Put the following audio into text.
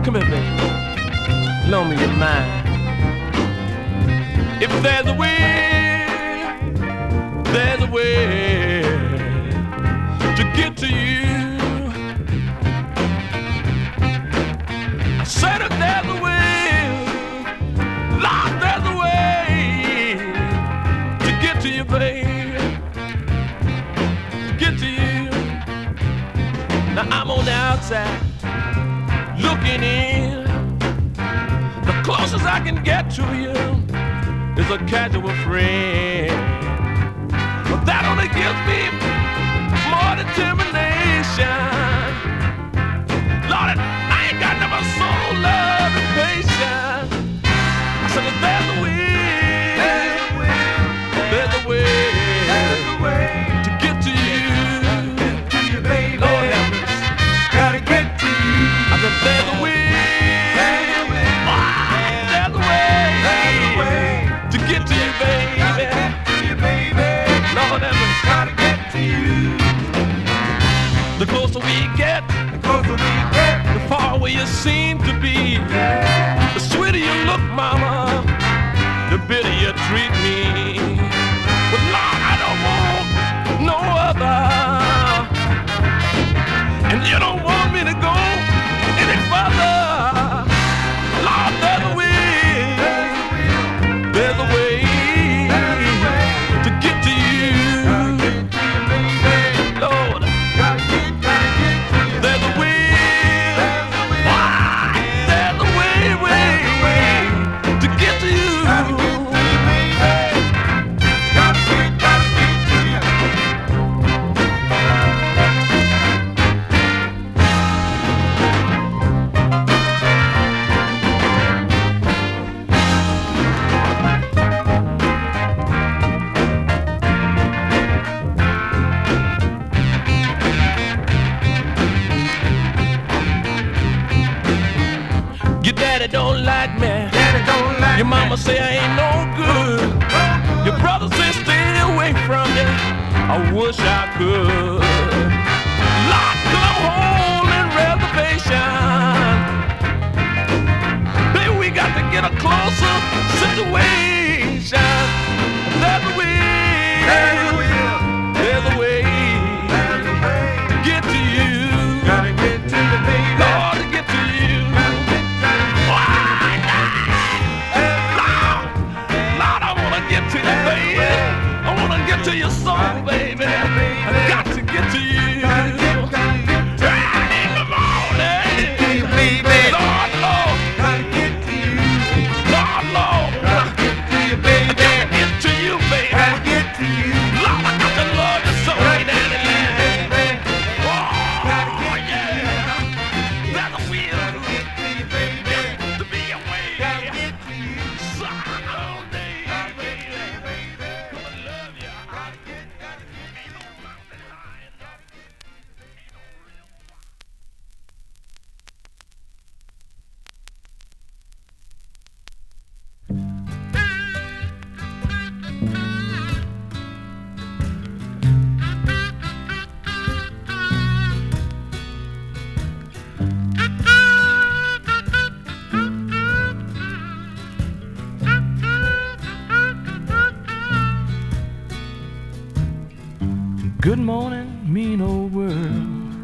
Come here, baby. Loan me your mind. If there's a way to get to you. I said if there's a way, Lord, there's a way to get to you, baby. To get to you. Now I'm on the outside looking in. The closest I can get to you is a casual friend. But that only gives me more determination. Lord, I ain't got no more soul, love, and patience. I said, if there's a way, there's a way to get to you. Baby, Lord have mercy. gotta get to you. I said, there's a way. To get to you, baby. Lord have mercy. Gotta get to you. The closer we get, the far away you seem to be. The sweeter you look, mama, the bitter you treat me. But Lord, I don't want no other. And you don't want me to go any further. Lord, there's a way. There's a way to get to you, Lord. There's a way. There's a way to get to you. Daddy don't like me. Your mama say I ain't no good. Your brother say stay away from me. I wish I could. Lord, come home and reservation. Baby, we got to get a closer situation. There's a way. There's a way to get to you. Gotta get to the baby. Lord, to get to you. To you, baby. I wanna get to your soul, baby. I got to get to you. Early in the morning. Lord, Lord. Lord, Lord. I gotta get to you, baby. Lord, I got to love you so, daddy. Oh, yeah. There's a will to be away. Someday. Good morning, mean old world.